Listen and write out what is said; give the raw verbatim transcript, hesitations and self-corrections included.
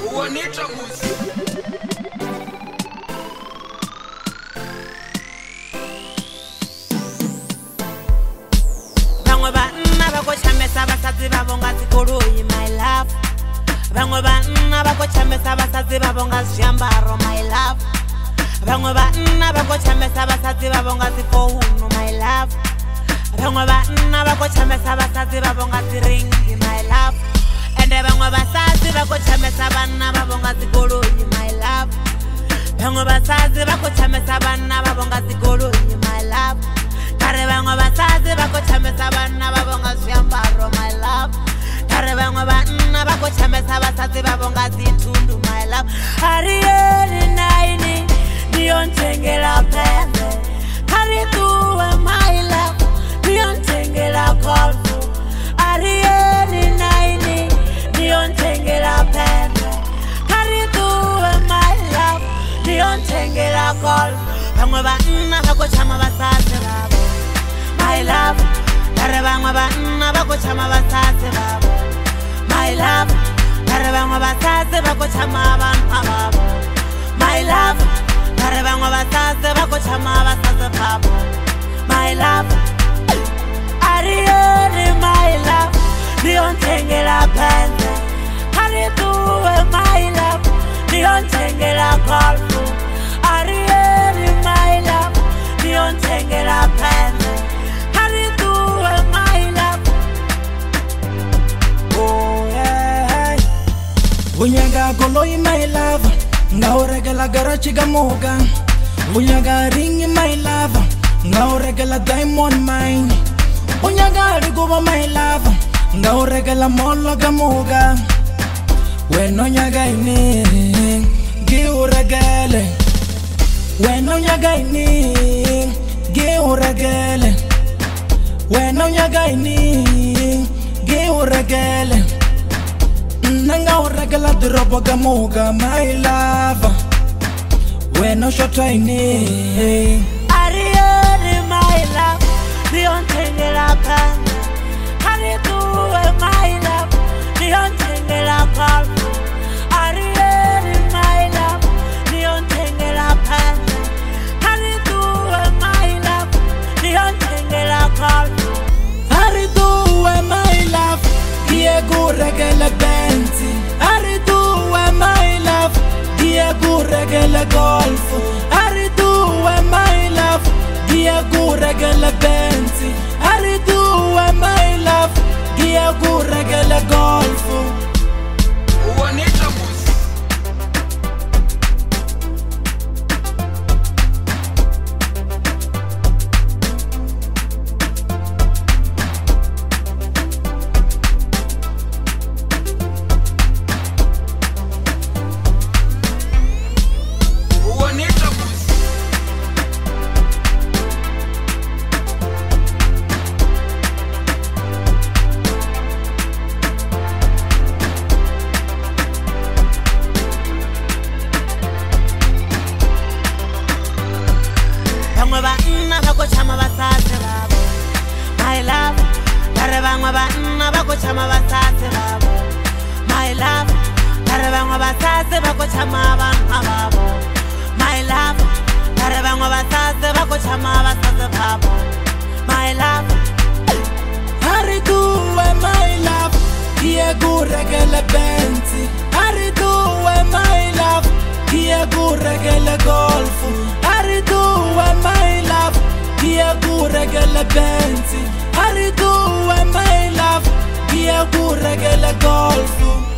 Wanita Musi. Bangwe banna ba go chamesa basatsi ba bonga zikoloi my love. Bangwe banna ba go chamesa basatsi ba bonga zhiambaro my love. Bangwe banna ba go chamesa basatsi ba bonga zifounu my love. Bangwe banna ba go chamesa basatsi ba bonga ziringi my love. Ende bangwe basatsi ba go chamesa banna ba bonga zikoloi my love. Bangwe basatsi ba go chamesa banna ba bonga zikoloi my love. Kare bangwe basatsi ba go chamesa banna ba bonga zhiambaro my love. Kare bangwe banna ba go chamesa basatsi ba bonga zithundu my love. Arieli naini niyontengela pembe. Kare tuwe my love niyontengela kolfu. Arieli naini niyontengela pembe. Kare tuwe my love niyontengela kolfu. Bangwe banna ba go chama basatsi babo my love. Kare bangwe banna ba go chama basatsi babo my love. Kare bangwe basatsi ba go chama banna babo my love. Kare bangwe basatsi ba go chama basatsi babo my love. Arieli my love niyontengela pembe. Kare tuwe my love niyontengela kolfu. Arieli my love niyontengela pembe. Kare tuwe my love. Oh yeah. Unyaga goloi my love, ngauregela garachi gamoga. Unyaga ringi my love, ngauregela diamond mine. Unyaga rigoba my love, ngauregela molo gamoga. Weno nyaga ini giuregele. Weno nyaga ini giuregele. Weno nyaga ini giuregele. Nanga uregela drobo gamoga my love. Weno shota ini Arieli my love niyontengela pembe. Kare tuwe my love niyontengela kolfu. Arieli my love niyontengela pembe. Kare tuwe my love niyontengela kolfu. Ariduwe my love, Diego regele benzi. Ariduwe my love, Diego regele golfu. Ariduwe my love, Diego regele benzi. Ariduwe my love, Diego regele golfu. Wanita Musi. Wanita Musi. Bangwe banna ba go chama basatsi babo my love. Kare bangwe banna ba go chama basatsi babo my love. Kare bangwe basatsi ba go chama banna babo my love. Kare bangwe basatsi ba go chama basatsi babo my love. Ariduwe my love, Diego regele benzi. Ariduwe my love, Diego regele golfu. Ariduwe my love, Diego regele benzi. Ariduwe my love, Diego regele golfu.